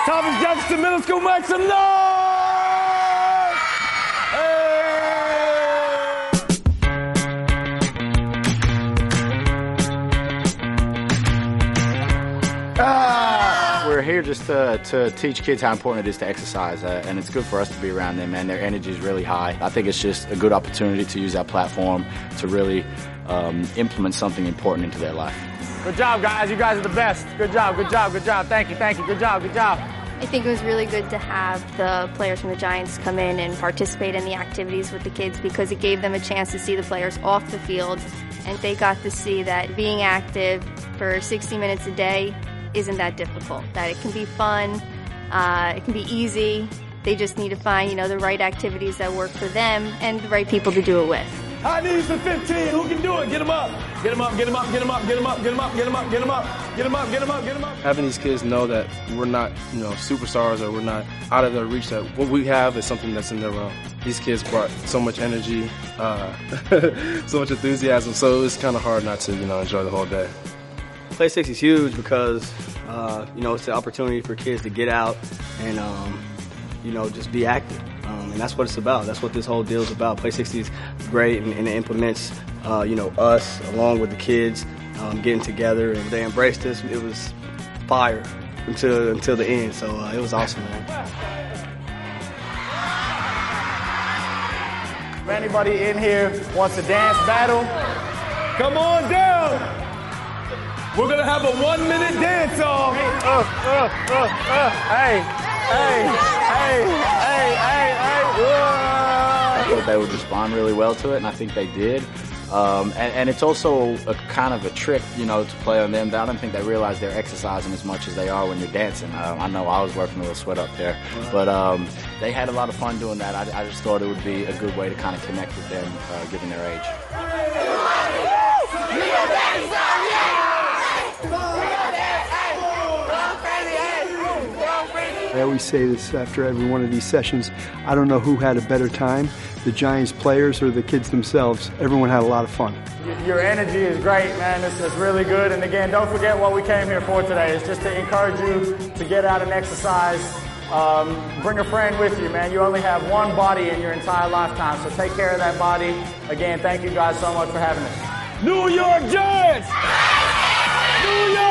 Thomas Jefferson Middle School, make some noise! We're here just to teach kids how important it is to exercise, and it's good for us to be around them, man. Their energy is really high. I think it's just a good opportunity to use our platform to really implement something important into their life. Good job, guys. You guys are the best. Good job, good job, good job. Thank you, thank you. Good job, good job. I think it was really good to have the players from the Giants come in and participate in the activities with the kids because it gave them a chance to see the players off the field, and they got to see that being active for 60 minutes a day isn't that difficult, that it can be fun, it can be easy. They just need to find, the right activities that work for them and the right people to do it with. I need some 15. Who can do it? Get them up. Get them up, get them up, get them up, get them up, get them up, get them up, get them up, get them up, get them up, get them up. Having these kids know that we're not, superstars or we're not out of their reach, that what we have is something that's in their realm. These kids brought so much energy, so much enthusiasm, so it's kind of hard not to, enjoy the whole day. Play 60 is huge because, it's an opportunity for kids to get out and, just be active. And that's what it's about. That's what this whole deal is about. Play 60 is great, and it implements, us along with the kids getting together, and they embraced us. It was fire until the end, so it was awesome, man. If anybody in here wants a dance battle, come on down. We're going to have a 1-minute dance-off. Hey. I thought they would respond really well to it, and I think they did. And it's also a kind of a trick, to play on them. I don't think they realize they're exercising as much as they are when you're dancing. I know I was working a little sweat up there, but they had a lot of fun doing that. I just thought it would be a good way to kind of connect with them, given their age. I always say this after every one of these sessions. I don't know who had a better time, the Giants players or the kids themselves. Everyone had a lot of fun. Your energy is great, man. This is really good. And again, don't forget what we came here for today. It's just to encourage you to get out and exercise. Bring a friend with you, man. You only have one body in your entire lifetime, so take care of that body. Again, thank you guys so much for having us. New York Giants! New York!